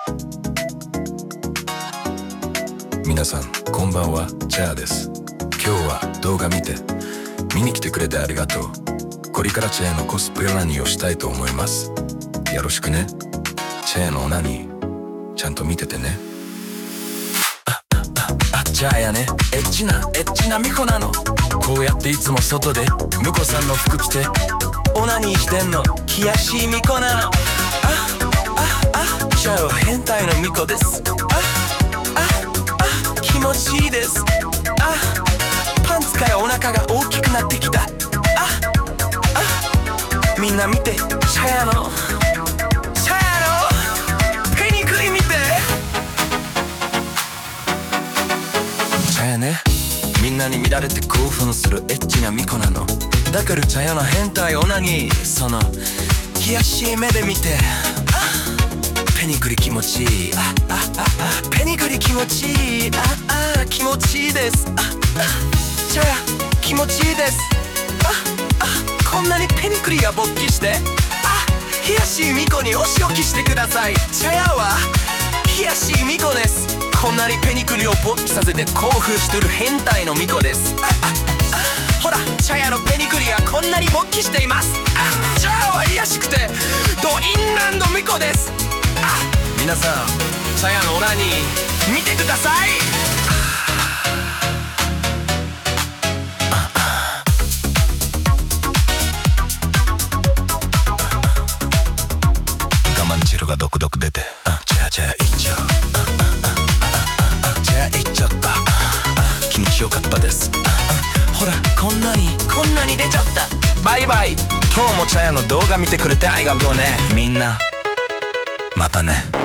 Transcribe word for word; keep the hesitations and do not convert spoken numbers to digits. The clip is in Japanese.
皆さんこんばんは、チャーです。今日は動画見て見に来てくれてありがとう。これからチェーのコスプレラニーをしたいと思います。よろしくね。チェーのオナニーちゃんと見ててね。あ、あ、あ、チャーやね。エッチなエッチなミコなの。こうやっていつも外でムコさんの服着てオナニーしてんの。気やしいミコなの。あ、あ、あ、チャーは変態のミコです。あ、あ、あ、気持ちいいです。あ、パンツからお腹が大きくなってきた。あ、あ、みんな見て、チャヤのチャヤのペニクリ見て。チャヤね、みんなに見られて興奮するエッチなミコなの。だからチャヤの変態オナニー、その気やしい目で見て。あ、ペニクリ気持ちいい。あ、あ、あ、あ、ペニクリ気持ちいい。あ、あ、気持ちいいです。あ、あ、チャヤ気持ちいいです。あ、あ、こんなにペニクリが勃起して、あ、冷やしいミコにお仕置きしてください。チャヤは冷やしいミコです。こんなにペニクリを勃起させて興奮してる変態のミコです。あ、あ、あ、ほらチャヤのペニクリがこんなに勃起しています。あ、チャヤは冷やしくてドインランドミコです。あ、皆さんチャヤのオナニー見てください。汁がドクドク出て、あ、チャーチャーいっちゃう。あ、あ、あ、あ、チャーいっちゃった。あ、あ、気持ちよかったです。あ、あ、ほらこんなにこんなに出ちゃった。バイバイ。今日もチャヤの動画見てくれてありがとうね。みんなまたね。